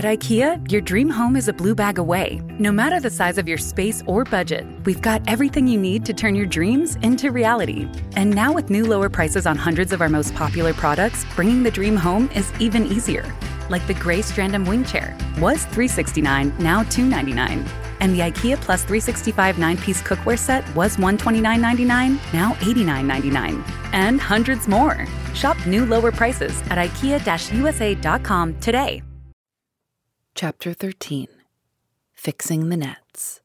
At IKEA, your dream home is a blue bag away. No matter the size of your space or budget, we've got everything you need to turn your dreams into reality. And now with new lower prices on hundreds of our most popular products, bringing the dream home is even easier. Like the gray Strandom wing chair was $369, now $299. And the IKEA Plus 365 9-piece cookware set was $129.99, now $89.99. And hundreds more. Shop new lower prices at IKEA-USA.com today. Chapter 13. Fixing the Nets.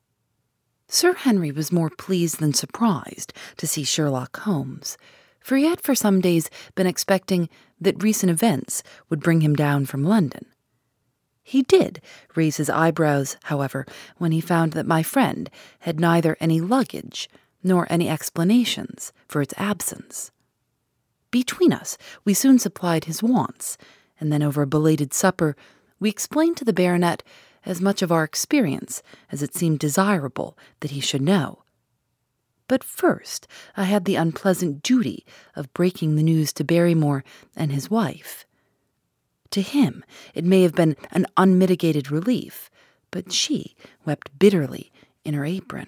Sir Henry was more pleased than surprised to see Sherlock Holmes, for he had for some days been expecting that recent events would bring him down from London. He did raise his eyebrows, however, when he found that my friend had neither any luggage nor any explanations for its absence. Between us, we soon supplied his wants, and then over a belated supper, we explained to the baronet as much of our experience as it seemed desirable that he should know. But first, I had the unpleasant duty of breaking the news to Barrymore and his wife. To him, it may have been an unmitigated relief, but she wept bitterly in her apron.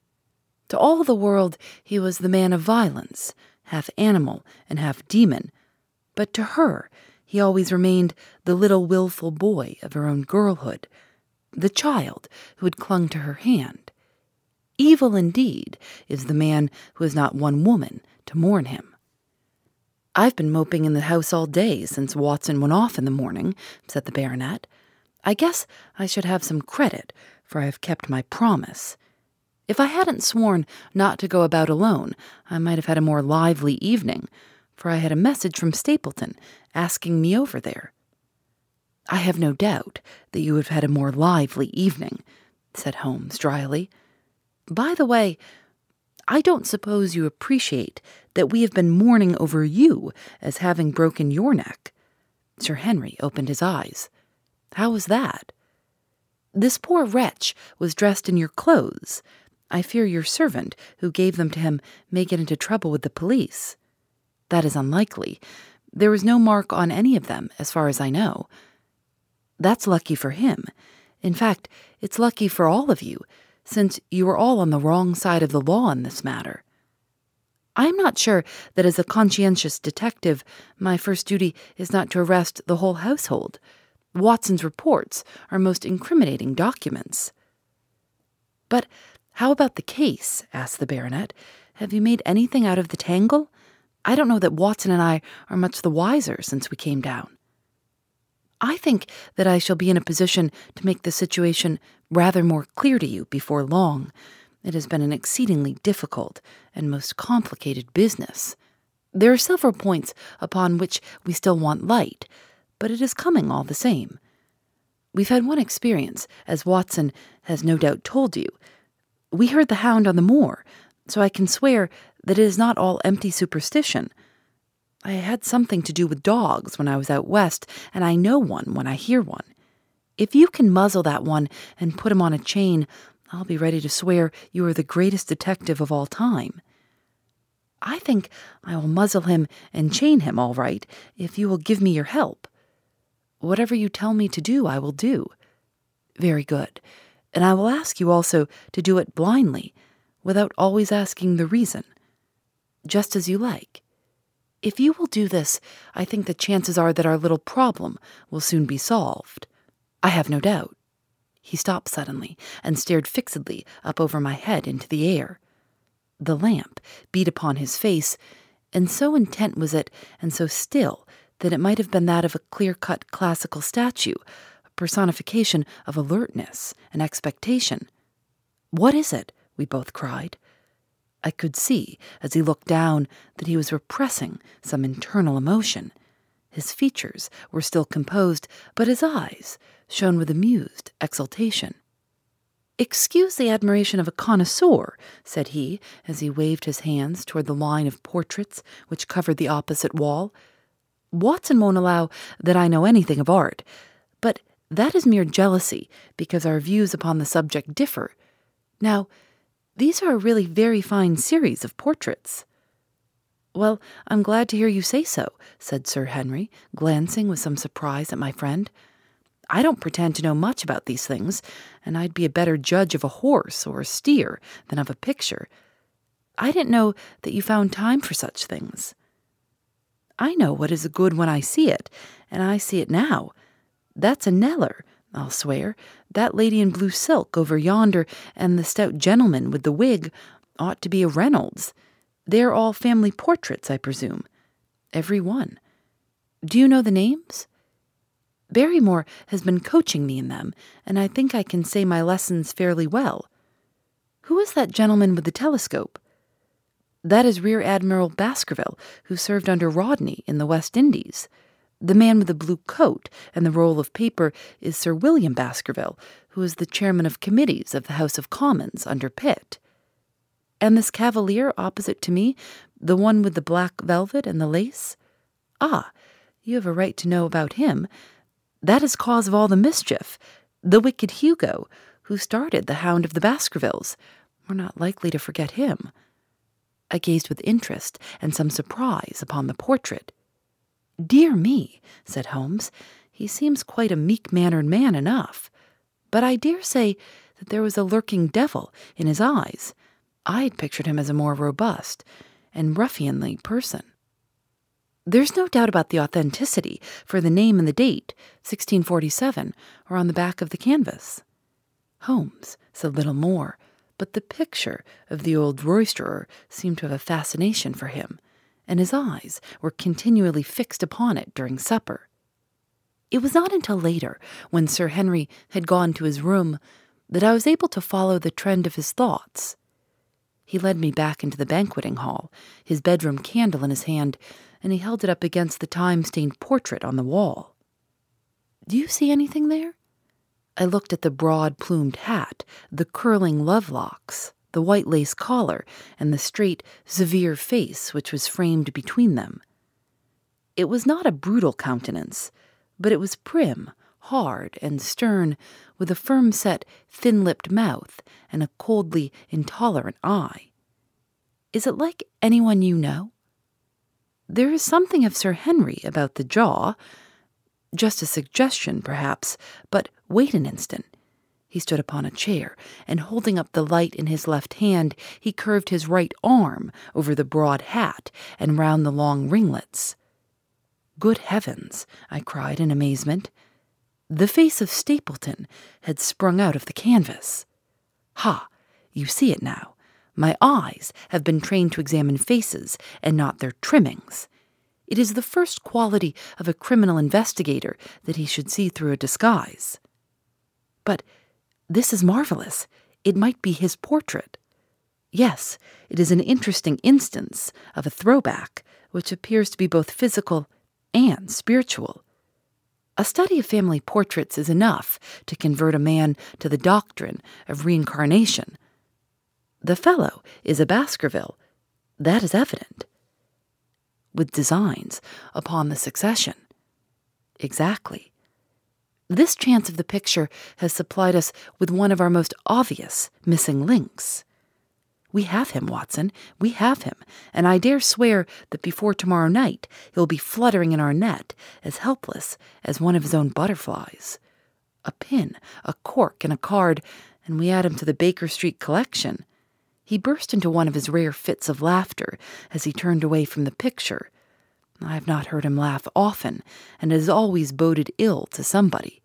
To all the world, he was the man of violence, half animal and half demon, but to her, he always remained the little willful boy of her own girlhood, the child who had clung to her hand. Evil indeed is the man who has not one woman to mourn him. "I've been moping in the house all day since Watson went off in the morning," said the baronet. "I guess I should have some credit, for I have kept my promise. If I hadn't sworn not to go about alone, I might have had a more lively evening, for I had a message from Stapleton asking me over there." "I have no doubt that you have had a more lively evening," said Holmes dryly. "By the way, I don't suppose you appreciate that we have been mourning over you as having broken your neck." Sir Henry opened his eyes. "How was that?" "This poor wretch was dressed in your clothes. I fear your servant, who gave them to him, may get into trouble with the police." "That is unlikely. There was no mark on any of them, as far as I know." "That's lucky for him. In fact, it's lucky for all of you, since you are all on the wrong side of the law in this matter. I am not sure that as a conscientious detective, my first duty is not to arrest the whole household. Watson's reports are most incriminating documents." "But how about the case?" asked the baronet. "Have you made anything out of the tangle? I don't know that Watson and I are much the wiser since we came down." "I think that I shall be in a position to make the situation rather more clear to you before long. It has been an exceedingly difficult and most complicated business. There are several points upon which we still want light, but it is coming all the same. We've had one experience, as Watson has no doubt told you. We heard the hound on the moor, so I can swear that it is not all empty superstition. I had something to do with dogs when I was out west, and I know one when I hear one. If you can muzzle that one and put him on a chain, I'll be ready to swear you are the greatest detective of all time. I think I will muzzle him and chain him all right if you will give me your help. Whatever you tell me to do, I will do." "Very good. And I will ask you also to do it blindly, without always asking the reason. Just as you like. If you will do this, I think the chances are that our little problem will soon be solved. I have no doubt." He stopped suddenly and stared fixedly up over my head into the air. The lamp beat upon his face, and so intent was it and so still that it might have been that of a clear-cut classical statue, a personification of alertness and expectation. "What is it?" we both cried. I could see, as he looked down, that he was repressing some internal emotion. His features were still composed, but his eyes shone with amused exultation. "Excuse the admiration of a connoisseur," said he, as he waved his hands toward the line of portraits which covered the opposite wall. "Watson won't allow that I know anything of art, but that is mere jealousy, because our views upon the subject differ. Now, these are a really very fine series of portraits." "Well, I'm glad to hear you say so," said Sir Henry, glancing with some surprise at my friend. I don't pretend to know much about these things, and I'd be a better judge of a horse or a steer than of a picture. I didn't know that you found time for such things. I know what is good when I see it, and I see it now. That's a Kneller, I'll swear. That lady in blue silk over yonder and the stout gentleman with the wig ought to be a Reynolds. They're all family portraits, I presume. Every one. Do you know the names? Barrymore has been coaching me in them, and I think I can say my lessons fairly well. Who is that gentleman with the telescope? That is Rear Admiral Baskerville, who served under Rodney in the West Indies. The man with the blue coat and the roll of paper is Sir William Baskerville, who is the chairman of committees of the House of Commons under Pitt. And this cavalier opposite to me, the one with the black velvet and the lace? Ah, you have a right to know about him. That is cause of all the mischief. The wicked Hugo, who started the Hound of the Baskervilles. We're not likely to forget him. I gazed with interest and some surprise upon the portrait. Dear me, said Holmes, he seems quite a meek-mannered man enough. But I dare say that there was a lurking devil in his eyes. I had pictured him as a more robust and ruffianly person. There's no doubt about the authenticity, for the name and the date, 1647, are on the back of the canvas. Holmes said little more, but the picture of the old roisterer seemed to have a fascination for him, and his eyes were continually fixed upon it during supper. It was not until later, when Sir Henry had gone to his room, that I was able to follow the trend of his thoughts. He led me back into the banqueting hall, his bedroom candle in his hand, and he held it up against the time-stained portrait on the wall. Do you see anything there? I looked at the broad-plumed hat, the curling love-locks, the white lace collar, and the straight, severe face which was framed between them. It was not a brutal countenance, but it was prim, hard, and stern, with a firm-set, thin-lipped mouth and a coldly intolerant eye. Is it like anyone you know? There is something of Sir Henry about the jaw. Just a suggestion, perhaps, but wait an instant. He stood upon a chair, and holding up the light in his left hand, he curved his right arm over the broad hat and round the long ringlets. Good heavens, I cried in amazement. The face of Stapleton had sprung out of the canvas. Ha! You see it now. My eyes have been trained to examine faces and not their trimmings. It is the first quality of a criminal investigator that he should see through a disguise. But this is marvelous. It might be his portrait. Yes, it is an interesting instance of a throwback, which appears to be both physical and spiritual. A study of family portraits is enough to convert a man to the doctrine of reincarnation. The fellow is a Baskerville. That is evident. With designs upon the succession. Exactly. This chance of the picture has supplied us with one of our most obvious missing links. We have him, Watson, we have him, and I dare swear that before tomorrow night he'll be fluttering in our net, as helpless as one of his own butterflies. A pin, a cork, and a card, and we add him to the Baker Street collection. He burst into one of his rare fits of laughter as he turned away from the picture. I have not heard him laugh often, and it has always boded ill to somebody.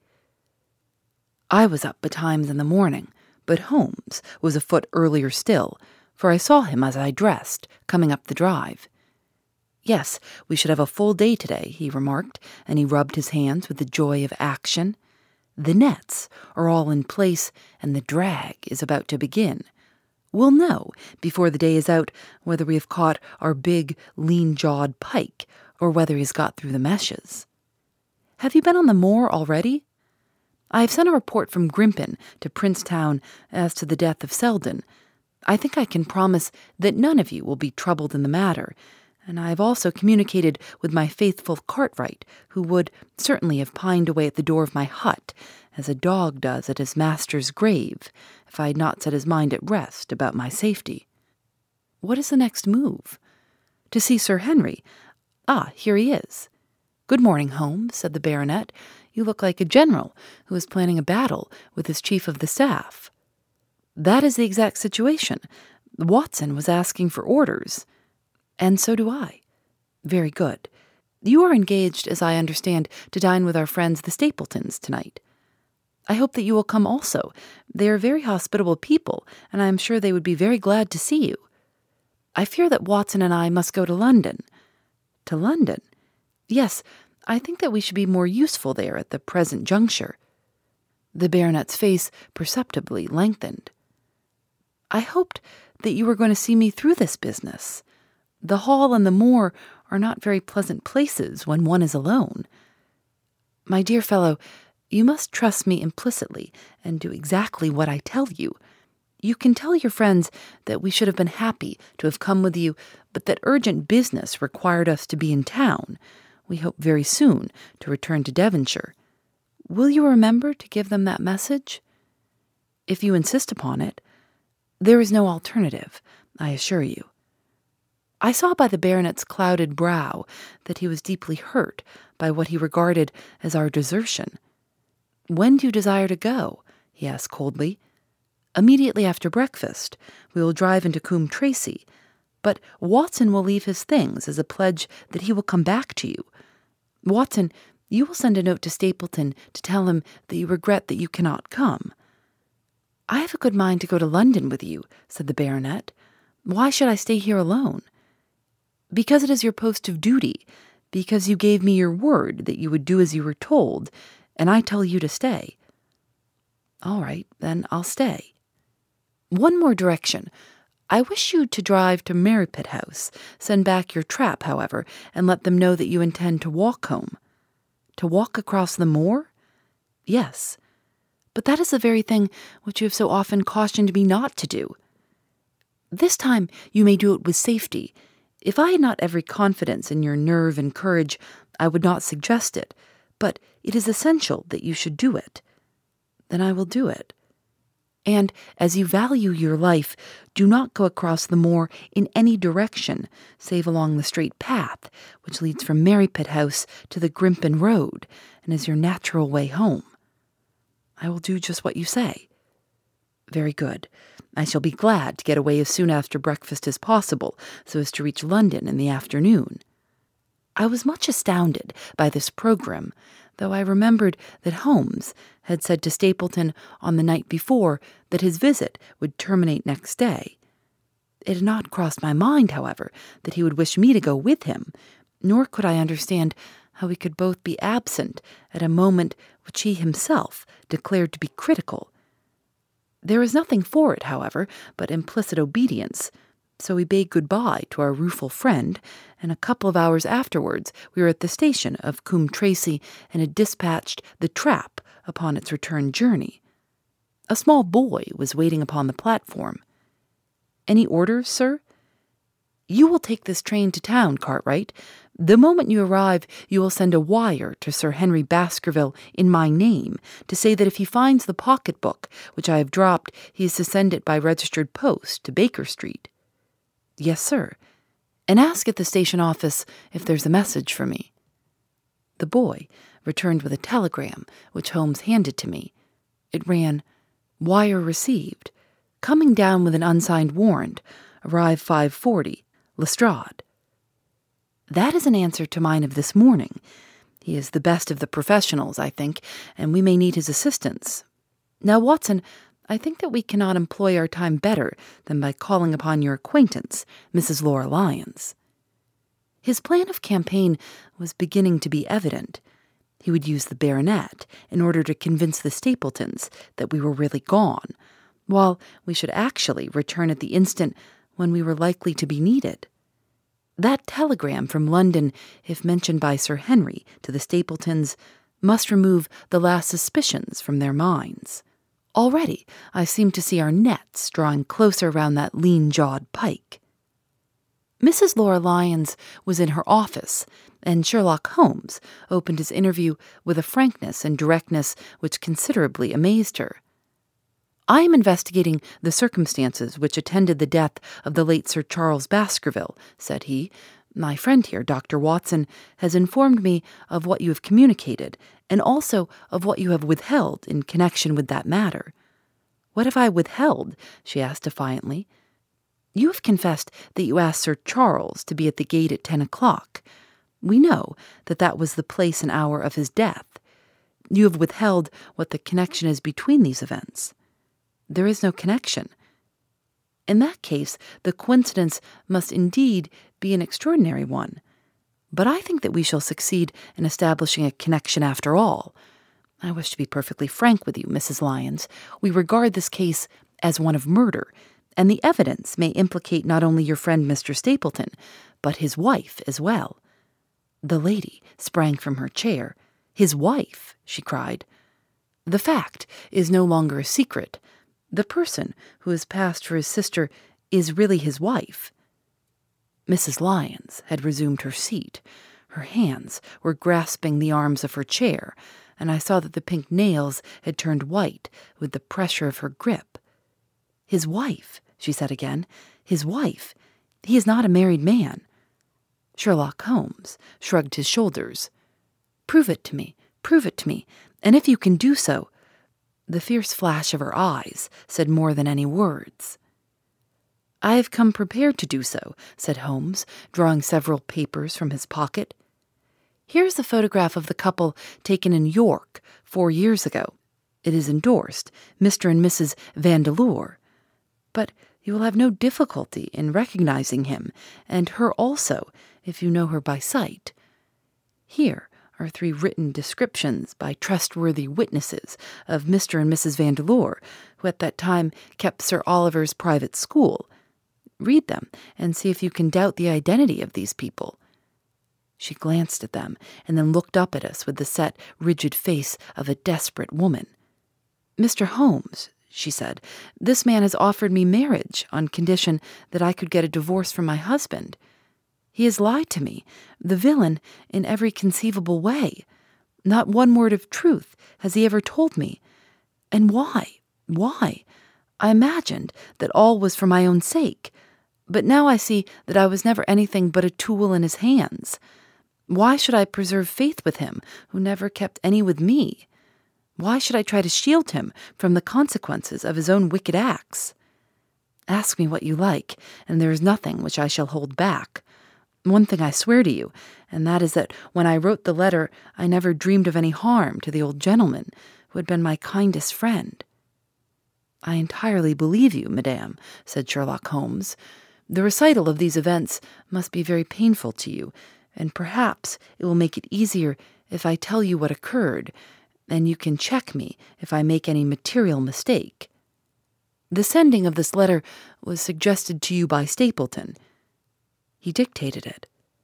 I was up betimes in the morning, but Holmes was afoot earlier still, for I saw him as I dressed, coming up the drive. Yes, we should have a full day today, he remarked, and he rubbed his hands with the joy of action. The nets are all in place, and the drag is about to begin. We'll know, before the day is out, whether we have caught our big, lean-jawed pike, or whether he's got through the meshes. Have you been on the moor already? I have sent a report from Grimpen to Princetown as to the death of Selden. I think I can promise that none of you will be troubled in the matter, and I have also communicated with my faithful Cartwright, who would certainly have pined away at the door of my hut, as a dog does at his master's grave, if I had not set his mind at rest about my safety. What is the next move? To see Sir Henry. Ah, here he is. Good morning, Holmes, said the baronet. You look like a general who is planning a battle with his chief of the staff." "That is the exact situation. Watson was asking for orders." "And so do I." "Very good. You are engaged, as I understand, to dine with our friends the Stapletons tonight. I hope that you will come also. They are very hospitable people, and I am sure they would be very glad to see you. I fear that Watson and I must go to London." "To London?" "Yes, I think that we should be more useful there at the present juncture." The baronet's face perceptibly lengthened. "I hoped that you were going to see me through this business. The Hall and the moor are not very pleasant places when one is alone. My dear fellow, you must trust me implicitly and do exactly what I tell you. You can tell your friends that we should have been happy to have come with you, but that urgent business required us to be in town. We hope very soon to return to Devonshire. Will you remember to give them that message?" "If you insist upon it. There is no alternative, I assure you." I saw by the baronet's clouded brow that he was deeply hurt by what he regarded as our desertion. "When do you desire to go?" he asked coldly. "Immediately after breakfast. We will drive into Coombe Tracey. But Watson will leave his things as a pledge that he will come back to you. Watson, you will send a note to Stapleton to tell him that you regret that you cannot come." "I have a good mind to go to London with you," said the baronet. "Why should I stay here alone?" "Because it is your post of duty, because you gave me your word that you would do as you were told, and I tell you to stay." "All right, then I'll stay." "One more direction. I wish you to drive to Merripit House. Send back your trap, however, and let them know that you intend to walk home." "To walk across the moor?" "Yes. But that is the very thing which you have so often cautioned me not to do." "This time you may do it with safety. If I had not every confidence in your nerve and courage, I would not suggest it, but it is essential that you should do it." "Then I will do it." "And, as you value your life, do not go across the moor in any direction, save along the straight path, which leads from Merripit House to the Grimpen Road, and is your natural way home." "I will do just what you say." "Very good. I shall be glad to get away as soon after breakfast as possible, so as to reach London in the afternoon." I was much astounded by this programme, though I remembered that Holmes had said to Stapleton on the night before that his visit would terminate next day. It had not crossed my mind, however, that he would wish me to go with him, nor could I understand how we could both be absent at a moment which he himself declared to be critical. There was nothing for it, however, but implicit obedience, so we bade good-bye to our rueful friend, and a couple of hours afterwards we were at the station of Coombe Tracey and had dispatched the trap upon its return journey. A small boy was waiting upon the platform. "Any orders, sir?" "You will take this train to town, Cartwright. The moment you arrive, you will send a wire to Sir Henry Baskerville in my name to say that if he finds the pocket-book which I have dropped, he is to send it by registered post to Baker Street." "Yes, sir. And ask at the station office if there's a message for me." The boy returned with a telegram, which Holmes handed to me. It ran, "Wire received. Coming down with an unsigned warrant. Arrive 5:40. Lestrade." "That is an answer to mine of this morning. He is the best of the professionals, I think, and we may need his assistance. Now, Watson, I think that we cannot employ our time better than by calling upon your acquaintance, Mrs. Laura Lyons." His plan of campaign was beginning to be evident. He would use the baronet in order to convince the Stapletons that we were really gone, while we should actually return at the instant when we were likely to be needed. That telegram from London, if mentioned by Sir Henry to the Stapletons, must remove the last suspicions from their minds. Already I seemed to see our nets drawing closer round that lean-jawed pike. Mrs. Laura Lyons was in her office, and Sherlock Holmes opened his interview with a frankness and directness which considerably amazed her. "I am investigating the circumstances which attended the death of the late Sir Charles Baskerville," said he. "My friend here, Dr. Watson, has informed me of what you have communicated, and also of what you have withheld in connection with that matter." "What have I withheld?" she asked defiantly. "You have confessed that you asked Sir Charles to be at the gate at 10 o'clock. We know that that was the place and hour of his death. You have withheld what the connection is between these events. There is no connection. In that case, the coincidence must indeed be an extraordinary one. But I think that we shall succeed in establishing a connection after all. I wish to be perfectly frank with you, Mrs. Lyons. We regard this case as one of murder, and the evidence may implicate not only your friend Mr. Stapleton, but his wife as well." The lady sprang from her chair. "His wife!" she cried. "The fact is no longer a secret. The person who has passed for his sister is really his wife." Mrs. Lyons had resumed her seat. Her hands were grasping the arms of her chair, and I saw that the pink nails had turned white with the pressure of her grip. "His wife," she said again. "His wife. He is not a married man." Sherlock Holmes shrugged his shoulders. "Prove it to me, and if you can do so—" The fierce flash of her eyes said more than any words. "I have come prepared to do so," said Holmes, drawing several papers from his pocket. "Here is a photograph of the couple taken in York 4 years ago. It is endorsed, Mr. and Mrs. Vandeleur. But you will have no difficulty in recognizing him, and her also, if you know her by sight. Here are 3 written descriptions by trustworthy witnesses of Mr. and Mrs. Vandeleur, who at that time kept Sir Oliver's private school. Read them and see if you can doubt the identity of these people." She glanced at them and then looked up at us with the set, rigid face of a desperate woman. "Mr. Holmes," she said, "this man has offered me marriage on condition that I could get a divorce from my husband. He has lied to me, the villain, in every conceivable way. Not one word of truth has he ever told me. And why? Why? I imagined that all was for my own sake, but now I see that I was never anything but a tool in his hands. Why should I preserve faith with him, who never kept any with me? Why should I try to shield him from the consequences of his own wicked acts? Ask me what you like, and there is nothing which I shall hold back. One thing I swear to you, and that is that when I wrote the letter I never dreamed of any harm to the old gentleman who had been my kindest friend." "I entirely believe you, madame," said Sherlock Holmes. "The recital of these events must be very painful to you, and perhaps it will make it easier if I tell you what occurred, and you can check me if I make any material mistake. The sending of this letter was suggested to you by Stapleton. He dictated it.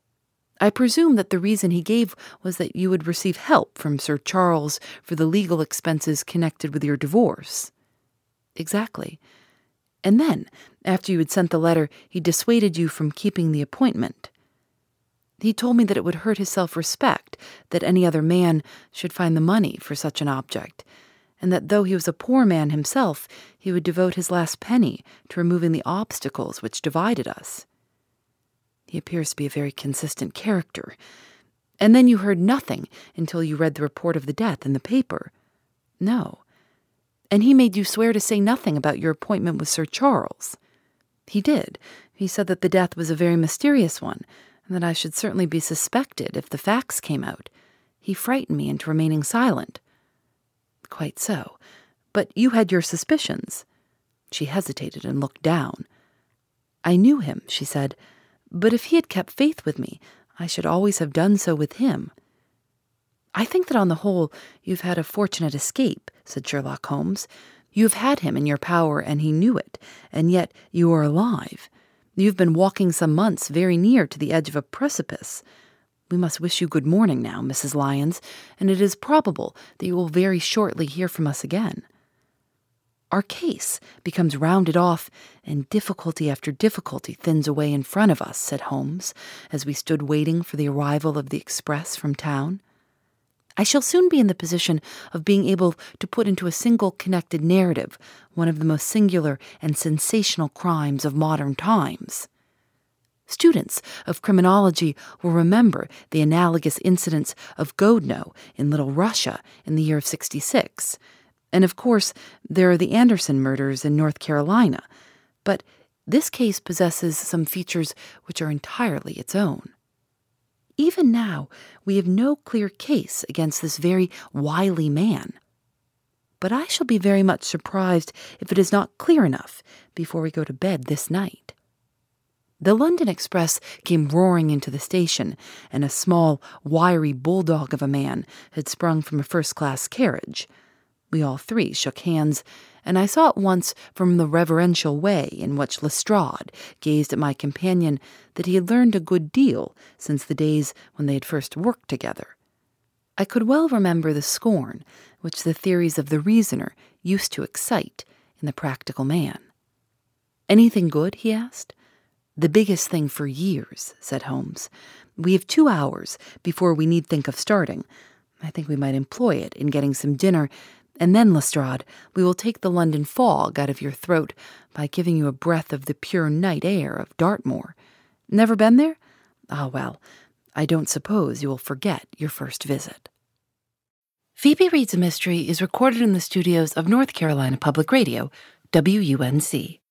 I presume that the reason he gave was that you would receive help from Sir Charles for the legal expenses connected with your divorce." "Exactly. And then, after you had sent the letter, he dissuaded you from keeping the appointment. He told me that it would hurt his self-respect that any other man should find the money for such an object, and that though he was a poor man himself, he would devote his last penny to removing the obstacles which divided us. He appears to be a very consistent character. And then you heard nothing until you read the report of the death in the paper." "No." "And he made you swear to say nothing about your appointment with Sir Charles." "He did. He said that the death was a very mysterious one, and that I should certainly be suspected if the facts came out. He frightened me into remaining silent." "Quite so. But you had your suspicions." She hesitated and looked down. "I knew him," she said, "but if he had kept faith with me, I should always have done so with him." "I think that on the whole you've had a fortunate escape," said Sherlock Holmes. "You have had him in your power, and he knew it, and yet you are alive. You've been walking some months very near to the edge of a precipice. We must wish you good morning now, Mrs. Lyons, and it is probable that you will very shortly hear from us again." "Our case becomes rounded off, and difficulty after difficulty thins away in front of us," said Holmes, as we stood waiting for the arrival of the express from town. "I shall soon be in the position of being able to put into a single connected narrative one of the most singular and sensational crimes of modern times." Students of criminology will remember the analogous incidents of Godno in Little Russia in the year of 66. And of course, there are the Anderson murders in North Carolina. But this case possesses some features which are entirely its own. Even now, we have no clear case against this very wily man. But I shall be very much surprised if it is not clear enough before we go to bed this night. The London Express came roaring into the station, and a small, wiry bulldog of a man had sprung from a first-class carriage. We all three shook hands, and I saw at once from the reverential way in which Lestrade gazed at my companion that he had learned a good deal since the days when they had first worked together. I could well remember the scorn which the theories of the reasoner used to excite in the practical man. "Anything good?" he asked. "The biggest thing for years," said Holmes. "We have 2 hours before we need think of starting. I think we might employ it in getting some dinner, and then, Lestrade, we will take the London fog out of your throat by giving you a breath of the pure night air of Dartmoor. Never been there? Ah, well, I don't suppose you will forget your first visit." Phoebe Reads a Mystery is recorded in the studios of North Carolina Public Radio, WUNC.